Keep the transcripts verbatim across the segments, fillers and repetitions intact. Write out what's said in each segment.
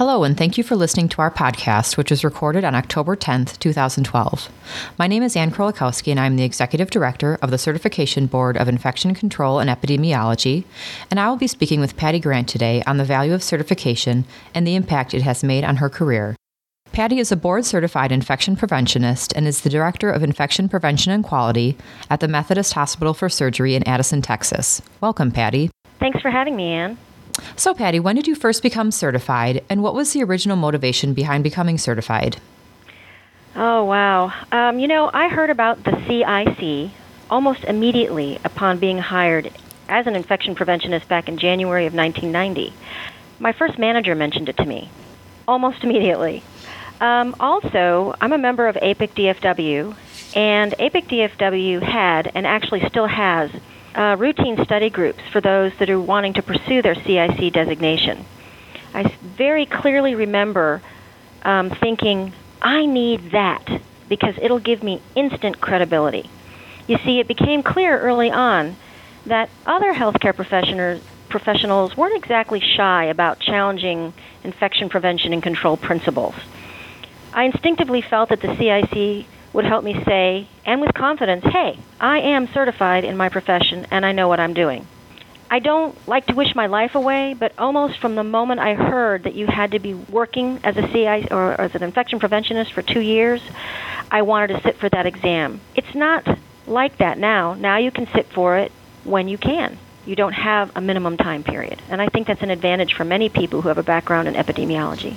Hello, and thank you for listening to our podcast, which was recorded on October tenth, twenty twelve. My name is Ann Krolikowski, and I'm the Executive Director of the Certification Board of Infection Control and Epidemiology, and I will be speaking with Patty Grant today on the value of certification and the impact it has made on her career. Patty is a board-certified infection preventionist and is the Director of Infection Prevention and Quality at the Methodist Hospital for Surgery in Addison, Texas. Welcome, Patty. Thanks for having me, Ann. So, Patty, when did you first become certified, and what was the original motivation behind becoming certified? Oh, wow. Um, you know, I heard about the C I C almost immediately upon being hired as an infection preventionist back in January of nineteen ninety. My first manager mentioned it to me almost immediately. Um, also, I'm a member of A P I C D F W, and A P I C D F W had, and actually still has, Uh, routine study groups for those that are wanting to pursue their C I C designation. I very clearly remember um, thinking, I need that because it'll give me instant credibility. You see, it became clear early on that other healthcare professionals, professionals weren't exactly shy about challenging infection prevention and control principles. I instinctively felt that the C I C would help me say, and with confidence, hey, I am certified in my profession and I know what I'm doing. I don't like to wish my life away, but almost from the moment I heard that you had to be working as a C I or as an infection preventionist for two years, I wanted to sit for that exam. It's not like that now. Now you can sit for it when you can. You don't have a minimum time period. And I think that's an advantage for many people who have a background in epidemiology.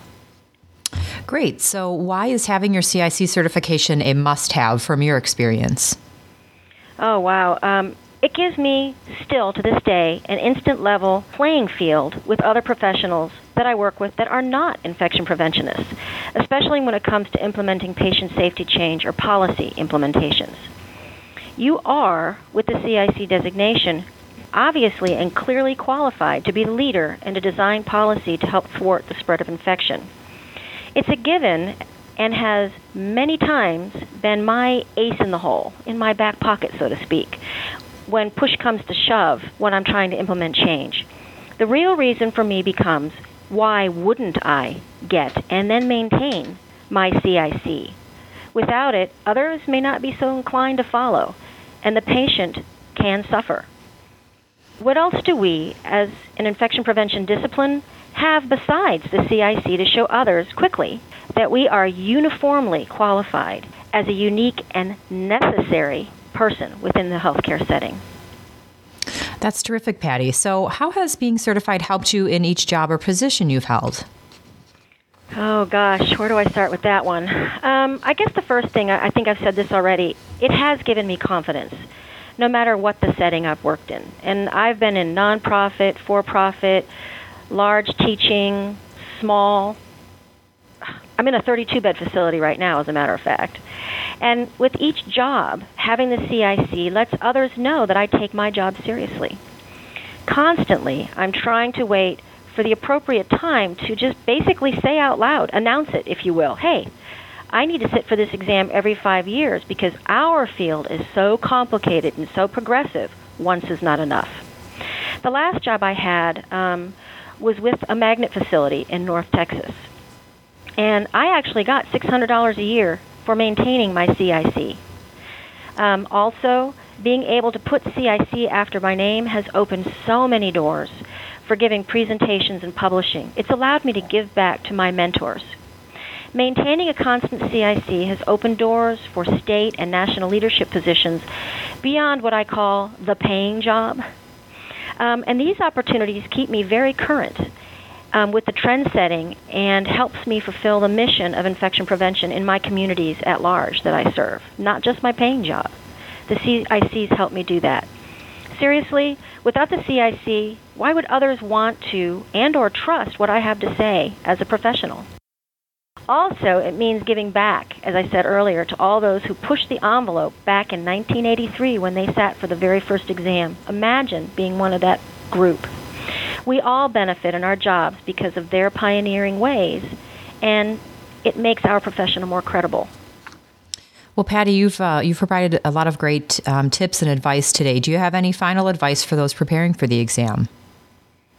Great. So why is having your C I C certification a must-have from your experience? Oh, wow. Um, it gives me, still to this day, an instant level playing field with other professionals that I work with that are not infection preventionists, especially when it comes to implementing patient safety change or policy implementations. You are, with the C I C designation, obviously and clearly qualified to be the leader and to design policy to help thwart the spread of infection. It's a given and has many times been my ace in the hole, in my back pocket, so to speak, when push comes to shove when I'm trying to implement change. The real reason for me becomes, why wouldn't I get and then maintain my C I C? Without it, others may not be so inclined to follow, and the patient can suffer. What else do we, as an infection prevention discipline, have besides the C I C to show others quickly that we are uniformly qualified as a unique and necessary person within the healthcare setting? That's terrific, Patty. So how has being certified helped you in each job or position you've held? Oh, gosh, where do I start with that one? Um, I guess the first thing, I think I've said this already, it has given me confidence, no matter what the setting I've worked in. And I've been in nonprofit, for-profit, large teaching, small. I'm in a thirty-two bed facility right now, as a matter of fact. And with each job, having the C I C lets others know that I take my job seriously. Constantly, I'm trying to wait for the appropriate time to just basically say out loud, announce it, if you will. Hey, I need to sit for this exam every five years because our field is so complicated and so progressive, once is not enough. The last job I had um, was with a magnet facility in North Texas. And I actually got six hundred dollars a year for maintaining my C I C. Um, also, being able to put C I C after my name has opened so many doors for giving presentations and publishing. It's allowed me to give back to my mentors. Maintaining a constant C I C has opened doors for state and national leadership positions beyond what I call the paying job. Um, and these opportunities keep me very current um, with the trend setting and helps me fulfill the mission of infection prevention in my communities at large that I serve, not just my paying job. The C I Cs help me do that. Seriously, without the C I C, why would others want to and or trust what I have to say as a professional? Also, it means giving back, as I said earlier, to all those who pushed the envelope back in nineteen eighty-three when they sat for the very first exam. Imagine being one of that group. We all benefit in our jobs because of their pioneering ways, and it makes our profession more credible. Well, Patty, you've uh, you've provided a lot of great um, tips and advice today. Do you have any final advice for those preparing for the exam?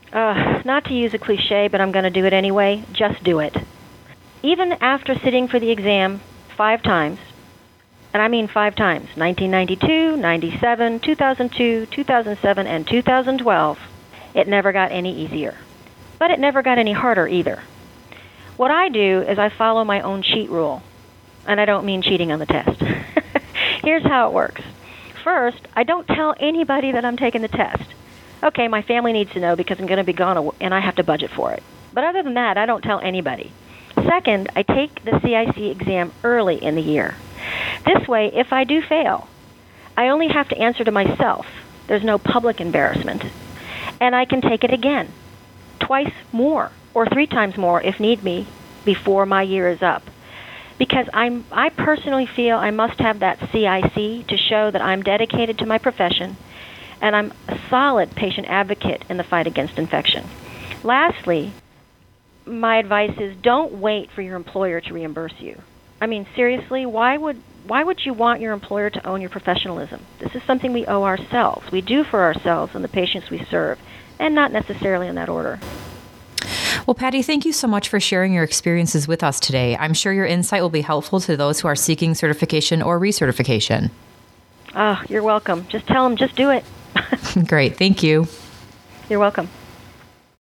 Uh, not to use a cliche, but I'm going to do it anyway. Just do it. Even after sitting for the exam five times, and I mean five times, nineteen ninety-two, ninety-seven, two thousand two, two thousand seven, and two thousand twelve, it never got any easier. But it never got any harder either. What I do is I follow my own cheat rule, and I don't mean cheating on the test. Here's how it works. First, I don't tell anybody that I'm taking the test. Okay, my family needs to know because I'm going to be gone and I have to budget for it. But other than that, I don't tell anybody. Second, I take the C I C exam early in the year. This way, if I do fail, I only have to answer to myself. There's no public embarrassment. And I can take it again, twice more, or three times more if need be, before my year is up. Because I'm, I personally feel I must have that C I C to show that I'm dedicated to my profession and I'm a solid patient advocate in the fight against infection. Lastly, my advice is don't wait for your employer to reimburse you. I mean, seriously, why would why would you want your employer to own your professionalism? This is something we owe ourselves. We do for ourselves and the patients we serve, and not necessarily in that order. Well, Patty, thank you so much for sharing your experiences with us today. I'm sure your insight will be helpful to those who are seeking certification or recertification. Oh, you're welcome. Just tell them, just do it. Great. Thank you. You're welcome.